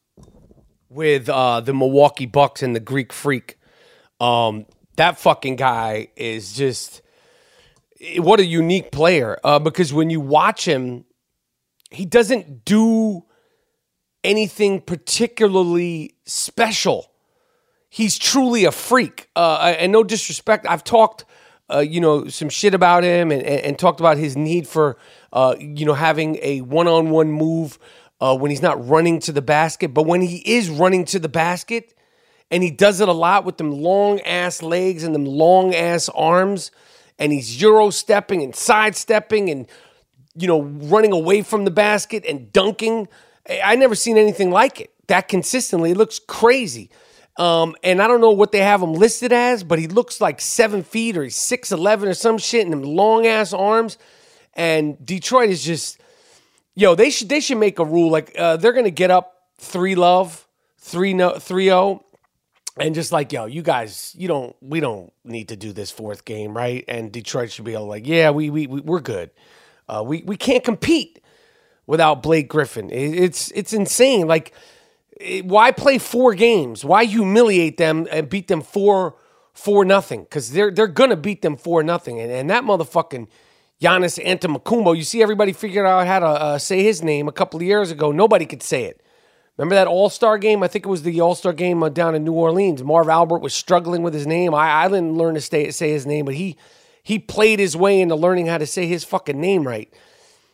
Speaker 1: with uh, the Milwaukee Bucks and the Greek Freak. Um, that fucking guy is just, what a unique player. Uh, because when you watch him, he doesn't do anything particularly special. He's truly a freak. Uh, and no disrespect, I've talked, uh, you know, some shit about him and, and, and talked about his need for, uh, you know, having a one-on-one move uh, when he's not running to the basket. But when he is running to the basket, and he does it a lot with them long-ass legs and them long-ass arms, and he's Euro-stepping and sidestepping and, you know, running away from the basket and dunking. I never seen anything like it that consistently. It looks crazy. Um, and I don't know what they have him listed as, but he looks like seven feet or he's six eleven or some shit, and them long ass arms. And Detroit is just, yo, they should they should make a rule like uh, they're gonna get up three love, three no three zero, and just like, yo, you guys, you don't we don't need to do this fourth game, right? And Detroit should be able to like, yeah, we we, we we're good. Uh, we we can't compete without Blake Griffin. It, it's it's insane. Like, why play four games? Why humiliate them and beat them four four nothing? Because they're they're gonna beat them four nothing. And and that motherfucking Giannis Antetokounmpo, you see everybody figured out how to uh, say his name a couple of years ago. Nobody could say it. Remember that All-Star game? I think it was the All-Star game uh, down in New Orleans. Marv Albert was struggling with his name. I, I didn't learn to stay, say his name, but he he played his way into learning how to say his fucking name right.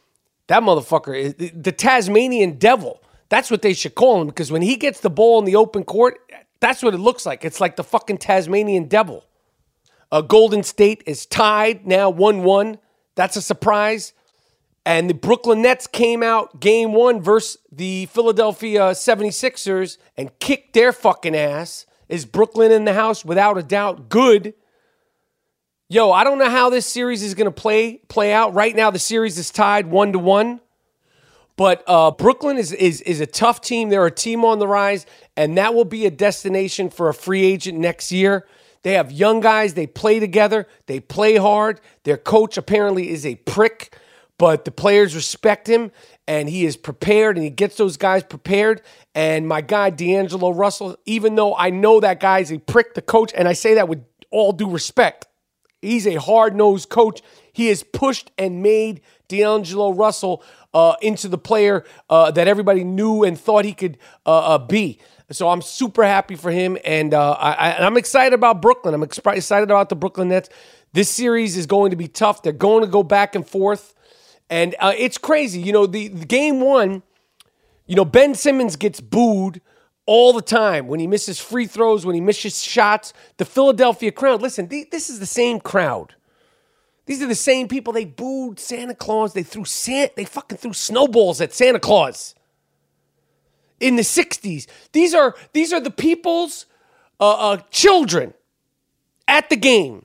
Speaker 1: That motherfucker is the Tasmanian devil. That's what they should call him, because when he gets the ball in the open court, that's what it looks like. It's like the fucking Tasmanian devil. Uh, Golden State is tied now one one. That's a surprise. And the Brooklyn Nets came out game one versus the Philadelphia seventy-sixers and kicked their fucking ass. Is Brooklyn in the house? Without a doubt. Good. Yo, I don't know how this series is going to play play out. Right now, the series is tied one to one. But uh, Brooklyn is, is, is a tough team. They're a team on the rise, and that will be a destination for a free agent next year. They have young guys. They play together. They play hard. Their coach apparently is a prick, but the players respect him, and he is prepared, and he gets those guys prepared. And my guy, D'Angelo Russell, even though I know that guy is a prick, the coach, and I say that with all due respect, he's a hard-nosed coach. He has pushed and made D'Angelo Russell uh, into the player uh, that everybody knew and thought he could uh, uh, be. So I'm super happy for him, and, uh, I, I, and I'm excited about Brooklyn. I'm exp- excited about the Brooklyn Nets. This series is going to be tough. They're going to go back and forth, and uh, it's crazy. You know, the, the game one, you know, Ben Simmons gets booed all the time when he misses free throws, when he misses shots. The Philadelphia crowd, listen, th- this is the same crowd. These are the same people. They booed Santa Claus. They threw Santa, they fucking threw snowballs at Santa Claus in the sixties. These are these are the people's uh, uh, children at the game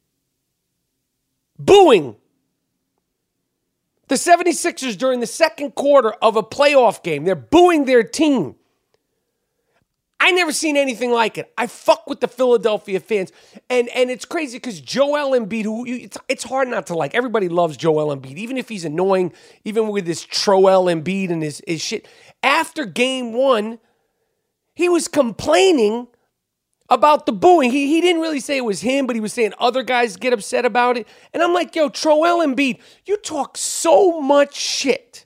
Speaker 1: booing the seventy-sixers during the second quarter of a playoff game. They're booing their team. I never seen anything like it. I fuck with the Philadelphia fans. And and it's crazy because Joel Embiid, who it's, it's hard not to like. Everybody loves Joel Embiid, even if he's annoying, even with this Troel Embiid and his, his shit. After game one, he was complaining about the booing. He, he didn't really say it was him, but he was saying other guys get upset about it. And I'm like, yo, Troel Embiid, you talk so much shit.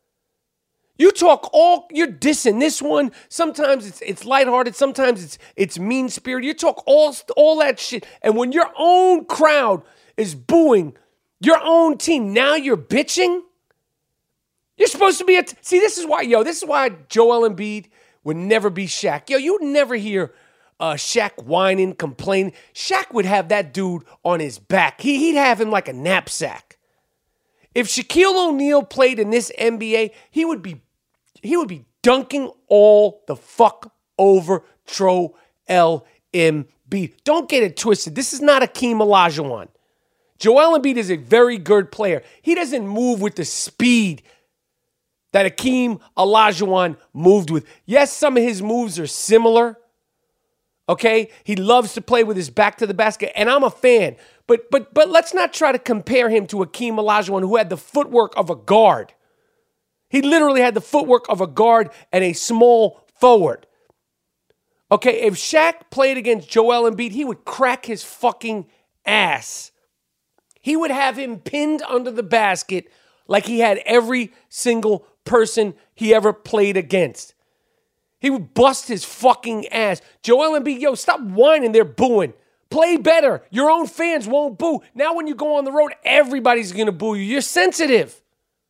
Speaker 1: You talk all, you're dissing this one. Sometimes it's it's lighthearted. Sometimes it's it's mean-spirited. You talk all, all that shit. And when your own crowd is booing your own team, now you're bitching? You're supposed to be a, t- see, this is why, yo, this is why Joel Embiid would never be Shaq. Yo, you'd never hear uh, Shaq whining, complaining. Shaq would have that dude on his back. He, he'd have him like a knapsack. If Shaquille O'Neal played in this N B A, he would be He would be dunking all the fuck over Troel Embiid. Don't get it twisted. This is not Akeem Olajuwon. Joel Embiid is a very good player. He doesn't move with the speed that Akeem Olajuwon moved with. Yes, some of his moves are similar. Okay? He loves to play with his back to the basket, and I'm a fan. But but but let's not try to compare him to Akeem Olajuwon, who had the footwork of a guard. He literally had the footwork of a guard and a small forward. Okay, if Shaq played against Joel Embiid, he would crack his fucking ass. He would have him pinned under the basket like he had every single person he ever played against. He would bust his fucking ass. Joel Embiid, yo, stop whining, they're booing. Play better. Your own fans won't boo. Now when you go on the road, everybody's going to boo you. You're sensitive.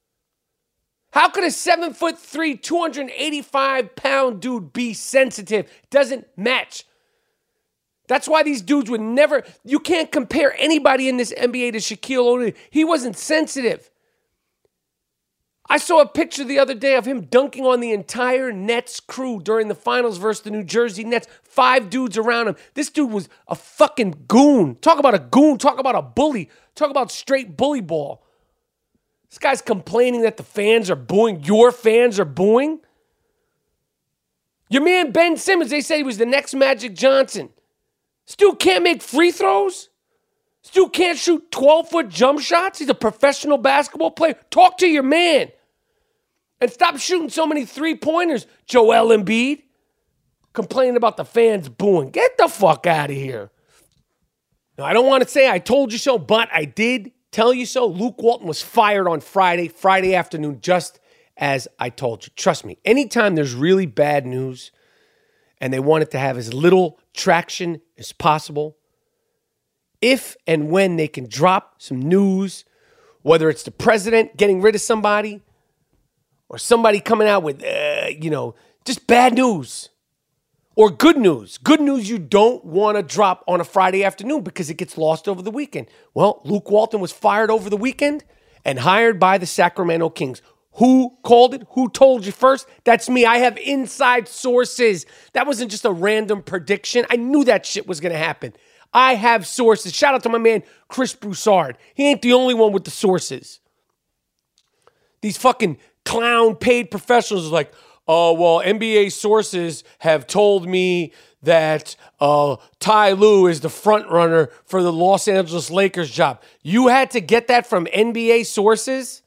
Speaker 1: How could a seven foot three, two hundred eighty-five pound dude be sensitive? Doesn't match. That's why these dudes would never, you can't compare anybody in this N B A to Shaquille O'Neal. He wasn't sensitive. I saw a picture the other day of him dunking on the entire Nets crew during the finals versus the New Jersey Nets. Five dudes around him. This dude was a fucking goon. Talk about a goon. Talk about a bully. Talk about straight bully ball. This guy's complaining that the fans are booing. Your fans are booing? Your man Ben Simmons, they said he was the next Magic Johnson. This dude can't make free throws? This dude can't shoot twelve-foot jump shots? He's a professional basketball player. Talk to your man. And stop shooting so many three-pointers, Joel Embiid. Complaining about the fans booing. Get the fuck out of here. Now, I don't want to say I told you so, but I did tell you so. Luke Walton was fired on Friday, Friday afternoon, just as I told you. Trust me, anytime there's really bad news and they want it to have as little traction as possible, if and when they can drop some news, whether it's the president getting rid of somebody, or somebody coming out with, uh, you know, just bad news or good news. Good news you don't want to drop on a Friday afternoon because it gets lost over the weekend. Well, Luke Walton was fired over the weekend and hired by the Sacramento Kings. Who called it? Who told you first? That's me. I have inside sources. That wasn't just a random prediction. I knew that shit was going to happen. I have sources. Shout out to my man, Chris Broussard. He ain't the only one with the sources. These fucking clown paid professionals are like, oh, well, N B A sources have told me that uh, Ty Lue is the front runner for the Los Angeles Lakers job. You had to get that from N B A sources?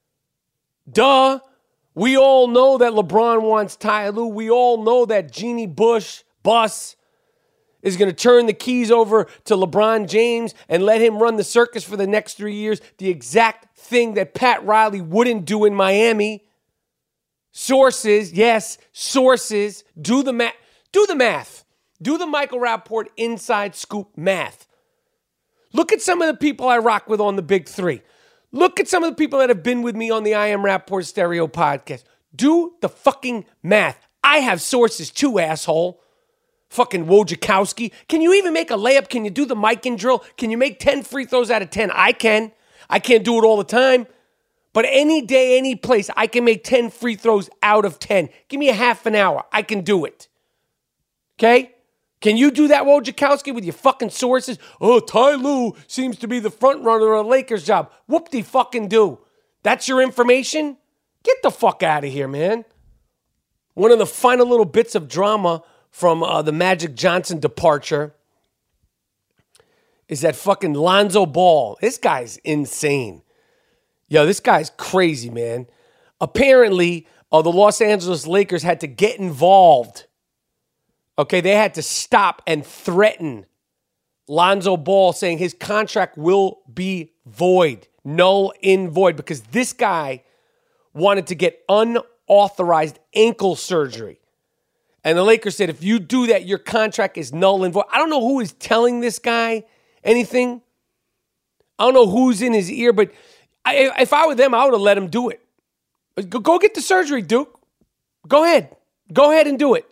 Speaker 1: Duh. We all know that LeBron wants Ty Lue. We all know that Jeannie Bush, Bus, is going to turn the keys over to LeBron James and let him run the circus for the next three years. The exact thing that Pat Riley wouldn't do in Miami. Sources, yes, sources. Do the math. Do the math. Do the Michael Rappaport inside scoop math. Look at some of the people I rock with on the Big Three. Look at some of the people that have been with me on the I Am Rappaport Stereo podcast. Do the fucking math. I have sources too, asshole. Fucking Wojciechowski. Can you even make a layup? Can you do the Mikan drill? Can you make ten free throws out of ten? I can. I can't do it all the time. But any day, any place, I can make ten free throws out of ten. Give me a half an hour. I can do it. Okay? Can you do that, Wojciechowski, with your fucking sources? Oh, Ty Lue seems to be the front runner of the Lakers job. Whoop-de-fucking-do. That's your information? Get the fuck out of here, man. One of the final little bits of drama from uh, the Magic Johnson departure is that fucking Lonzo Ball. This guy's insane. Yo, this guy's crazy, man. Apparently, uh, the Los Angeles Lakers had to get involved. Okay, they had to stop and threaten Lonzo Ball, saying his contract will be void, null in void, because this guy wanted to get unauthorized ankle surgery. And the Lakers said, if you do that, your contract is null and void. I don't know who is telling this guy anything. I don't know who's in his ear, but I, if I were them, I would have let him do it. Go, go get the surgery, Duke. Go ahead. Go ahead and do it.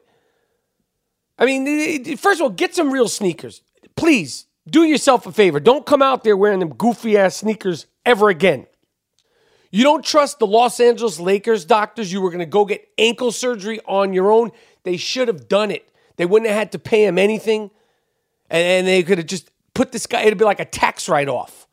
Speaker 1: I mean, first of all, get some real sneakers. Please, do yourself a favor. Don't come out there wearing them goofy-ass sneakers ever again. You don't trust the Los Angeles Lakers doctors. You were going to go get ankle surgery on your own. They should have done it. They wouldn't have had to pay him anything. And, and they could have just put this guy, it'd be like a tax write-off.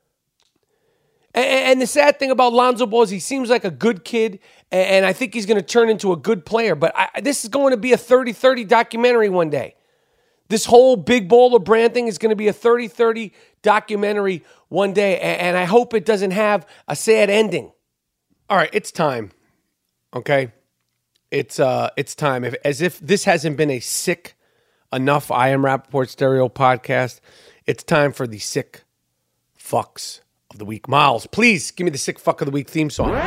Speaker 1: And, and the sad thing about Lonzo Ball is he seems like a good kid, and I think he's going to turn into a good player. But I, this is going to be a thirty thirty documentary one day. This whole Big Baller brand thing is going to be a thirty thirty documentary one day, and I hope it doesn't have a sad ending. All right, it's time. Okay? It's uh, it's time. If, as if this hasn't been a sick enough I Am Rappaport Stereo podcast, it's time for the sick fucks of the week. Miles, please give me the sick fuck of the week theme song.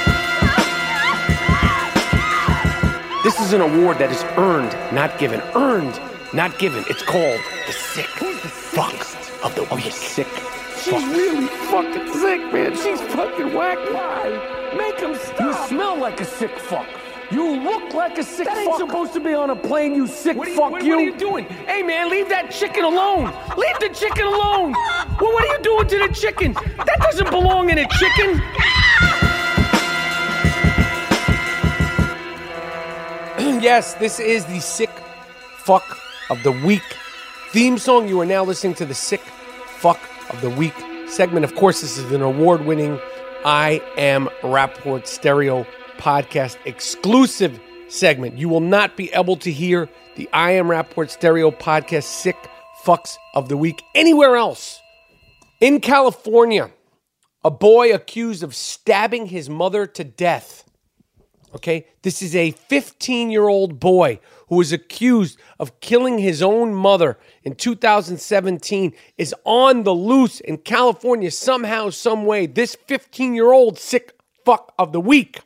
Speaker 1: This is an award that is earned, not given. Earned, not given. It's called the sick fuck of the week. Sick. She's fuck. Really fucking sick, man. She's fucking whack. Why? Make him stop. You smell like a sick fuck. You look like a sick fuck. That ain't fuck. Supposed to be on a plane, you sick what you, fuck what, you. What are you doing? Hey, man, leave that chicken alone. Leave the chicken alone. Well, what are you doing to the chicken? That doesn't belong in a chicken. Yes, this is the sick fuck of the week theme song. You are now listening to the sick fuck of the week segment. Of course, this is an award-winning I Am Rappaport Stereo podcast exclusive segment. You will not be able to hear the I Am Rappaport Stereo podcast sick fucks of the week anywhere else. In California, a boy accused of stabbing his mother to death. Okay, this is a fifteen-year-old boy who was accused of killing his own mother in two thousand seventeen is on the loose in California somehow, some way. This fifteen-year-old sick fuck of the week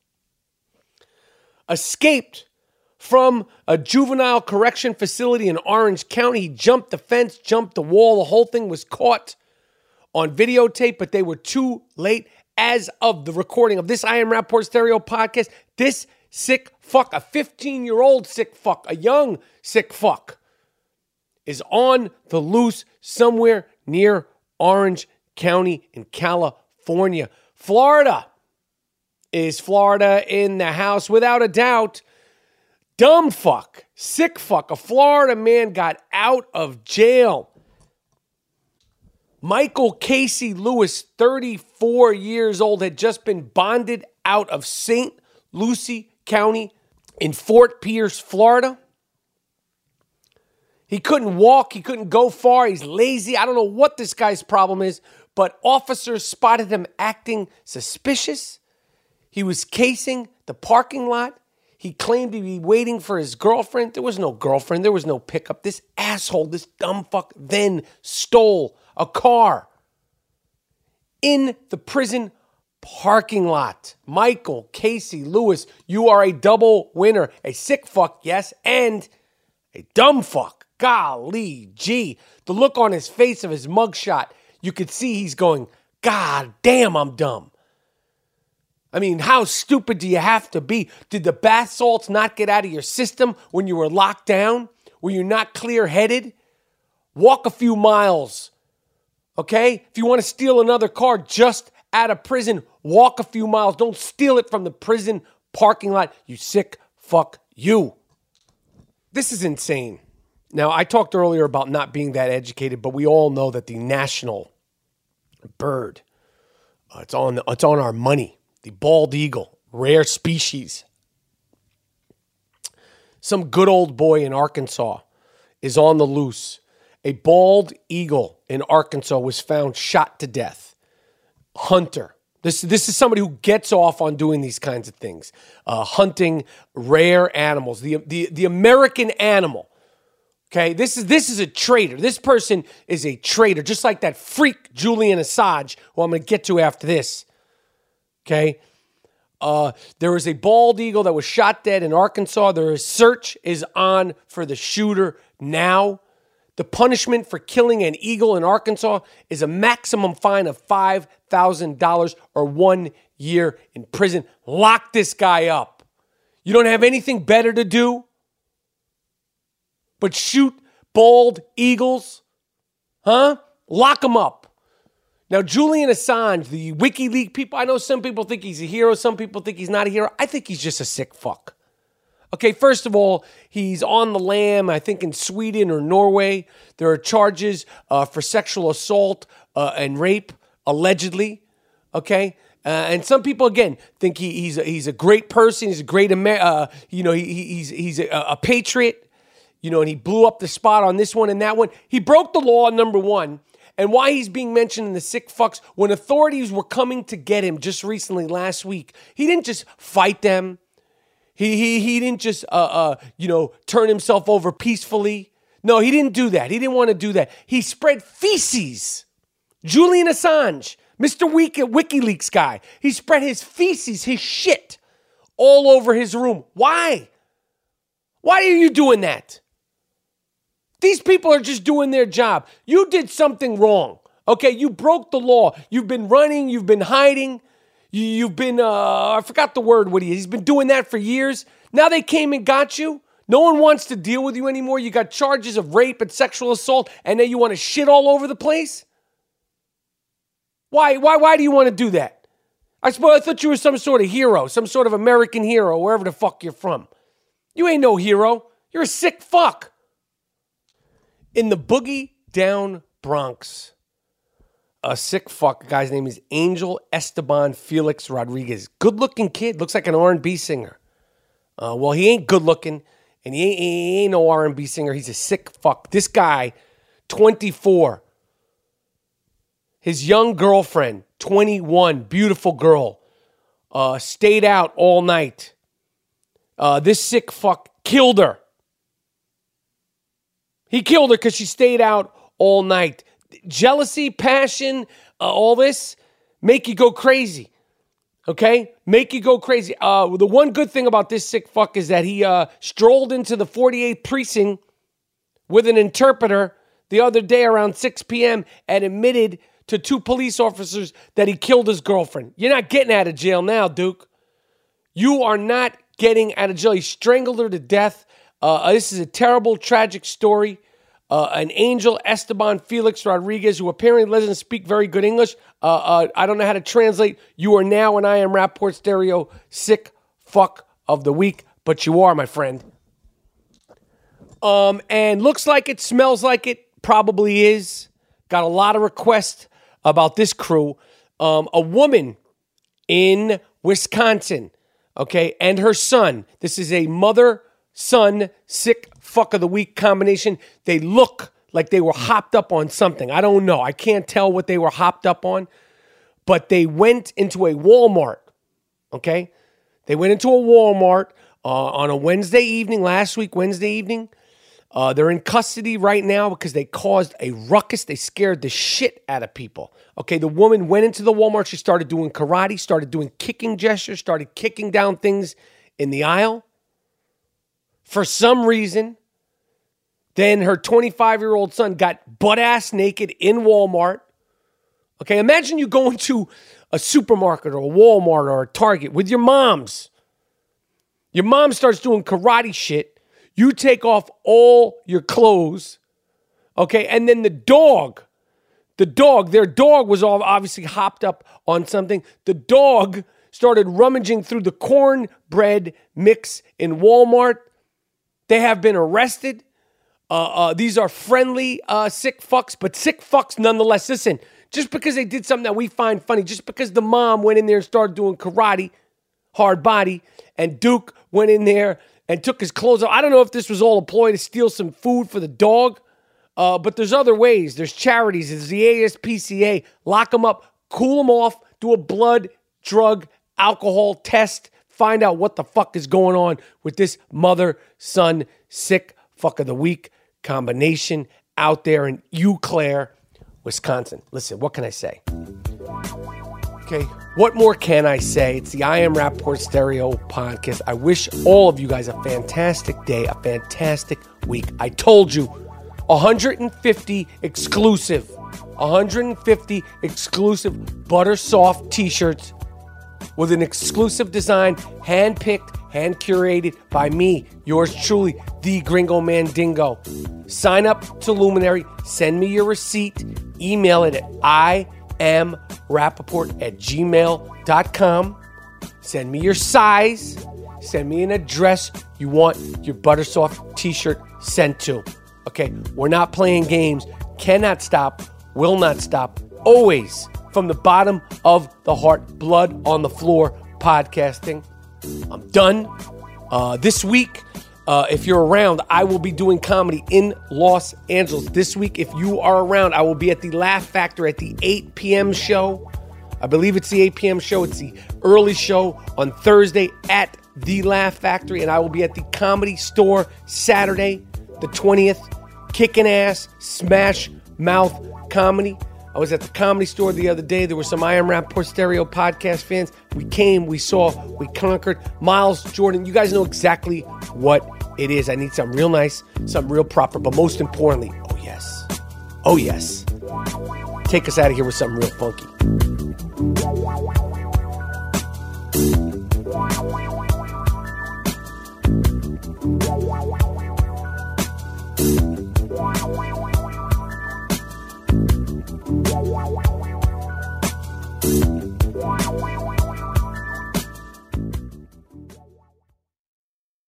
Speaker 1: escaped from a juvenile correction facility in Orange County. He jumped the fence, jumped the wall. The whole thing was caught on videotape, but they were too late as of the recording of this I Am Rapaport Stereo podcast, this sick fuck, a fifteen-year-old sick fuck, a young sick fuck, is on the loose somewhere near Orange County in California. Florida is Florida in the house, without a doubt. Dumb fuck, sick fuck, a Florida man got out of jail. Michael Casey Lewis, thirty-four years old, had just been bonded out of Saint Lucie County in Fort Pierce, Florida. He couldn't walk. He couldn't go far. He's lazy. I don't know what this guy's problem is, but officers spotted him acting suspicious. He was casing the parking lot. He claimed to be waiting for his girlfriend. There was no girlfriend. There was no pickup. This asshole, this dumb fuck, then stole a car in the prison parking lot. Michael Casey Lewis, you are a double winner. A sick fuck, yes, and a dumb fuck. Golly gee. The look on his face of his mugshot, you could see he's going, God damn, I'm dumb. I mean, how stupid do you have to be? Did the bath salts not get out of your system when you were locked down? Were you not clear-headed? Walk a few miles, okay? If you want to steal another car just out of prison, walk a few miles. Don't steal it from the prison parking lot, you sick fuck you. This is insane. Now, I talked earlier about not being that educated, but we all know that the national bird, uh, it's on it's on our money. The bald eagle, rare species. Some good old boy in Arkansas is on the loose. A bald eagle in Arkansas was found shot to death. Hunter. This, this is somebody who gets off on doing these kinds of things. Uh, hunting rare animals. The, the, the American animal. Okay, this is this is a traitor. This person is a traitor, just like that freak Julian Assange, who I'm going to get to after this. Okay, uh, there was a bald eagle that was shot dead in Arkansas. The search is on for the shooter now. The punishment for killing an eagle in Arkansas is a maximum fine of five thousand dollars or one year in prison. Lock this guy up. You don't have anything better to do but shoot bald eagles? Huh? Lock him up. Now, Julian Assange, the WikiLeaks people, I know some people think he's a hero. Some people think he's not a hero. I think he's just a sick fuck. Okay, first of all, he's on the lam, I think in Sweden or Norway. There are charges uh, for sexual assault uh, and rape, allegedly. Okay? Uh, and some people, again, think he, he's, a, he's a great person. He's a great, Amer- uh, you know, he, he's, he's a, a patriot. You know, and he blew up the spot on this one and that one. He broke the law, number one. And why he's being mentioned in the sick fucks, when authorities were coming to get him just recently last week, he didn't just fight them. He he he didn't just, uh, uh, you know, turn himself over peacefully. No, he didn't do that. He didn't want to do that. He spread feces. Julian Assange, Mister Wiki, WikiLeaks guy, he spread his feces, his shit, all over his room. Why? Why are you doing that? These people are just doing their job. You did something wrong. Okay, you broke the law. You've been running. You've been hiding. You, you've been, uh, I forgot the word, what he is. He's been doing that for years. Now they came and got you. No one wants to deal with you anymore. You got charges of rape and sexual assault, and then you want to shit all over the place? Why, why, why do you want to do that? I suppose I thought you were some sort of hero, some sort of American hero, wherever the fuck you're from. You ain't no hero. You're a sick fuck. In the boogie down Bronx, a sick fuck, a guy's name is Angel Esteban Felix Rodriguez. Good-looking kid, looks like an R and B singer. Uh, well, he ain't good-looking, and he ain't, he ain't no R and B singer. He's a sick fuck. This guy, twenty-four. His young girlfriend, twenty-one, beautiful girl, uh, stayed out all night. Uh, this sick fuck killed her. He killed her because she stayed out all night. Jealousy, passion, uh, all this, make you go crazy. Okay? Make you go crazy. Uh, the one good thing about this sick fuck is that he uh, strolled into the forty-eighth precinct with an interpreter the other day around six p.m. and admitted to two police officers that he killed his girlfriend. You're not getting out of jail now, Duke. You are not getting out of jail. He strangled her to death. Uh, this is a terrible, tragic story. Uh, an Angel Esteban Felix Rodriguez, who apparently doesn't speak very good English. Uh, uh, I don't know how to translate. You are now an I Am Rappaport Stereo sick fuck of the week, but you are, my friend. Um, and looks like it, smells like it, probably is. Got a lot of requests about this crew. Um, a woman in Wisconsin, okay, and her son. This is a mother-son sick fuck of the week combination. They look like they were hopped up on something. I don't know. I can't tell what they were hopped up on, but they went into a Walmart, okay? They went into a Walmart uh, on a Wednesday evening, last week, Wednesday evening. Uh, they're in custody right now because they caused a ruckus. They scared the shit out of people. Okay, the woman went into the Walmart. She started doing karate, started doing kicking gestures, started kicking down things in the aisle. For some reason, then her twenty-five-year-old son got butt-ass naked in Walmart. Okay, imagine you go into a supermarket or a Walmart or a Target with your moms. Your mom starts doing karate shit. You take off all your clothes, okay? And then the dog, the dog, their dog was all obviously hopped up on something. The dog started rummaging through the cornbread mix in Walmart. They have been arrested. Uh, uh, these are friendly uh, sick fucks, but sick fucks nonetheless. Listen, just because they did something that we find funny, just because the mom went in there and started doing karate, hard body, and Duke went in there and took his clothes off. I don't know if this was all a ploy to steal some food for the dog, uh, but there's other ways. There's charities. There's the A S P C A. Lock them up, cool them off, do a blood, drug, alcohol test, find out what the fuck is going on with this mother-son sick fuck of the week combination out there in Eau Claire, Wisconsin. Listen, what can I say? Okay, what more can I say? It's the I Am Rappaport Stereo podcast. I wish all of you guys a fantastic day, a fantastic week. I told you, one hundred fifty exclusive, one hundred fifty exclusive butter soft t-shirts with an exclusive design, hand-picked, hand-curated by me, yours truly, the Gringo Mandingo. Sign up to Luminary, send me your receipt, email it at I am Rappaport at gmail dot com. Send me your size. Send me an address you want your Buttersoft t-shirt sent to. Okay, we're not playing games. Cannot stop. Will not stop. Always from the bottom of the heart. Blood on the floor podcasting. I'm done. Uh, this week, Uh, if you're around, I will be doing comedy in Los Angeles this week. If you are around, I will be at the Laugh Factor at the eight p.m. show. I believe it's the eight p.m. show. It's the early show on Thursday at the Laugh Factory. And I will be at the Comedy Store Saturday, the twentieth. Kicking ass, smash mouth comedy. I was at the Comedy Store the other day. There were some I Am Rappaport Stereo podcast fans. We came, we saw, we conquered. Miles, Jordan, you guys know exactly what it is. I need something real nice, something real proper, but most importantly, oh yes, oh yes, take us out of here with something real funky.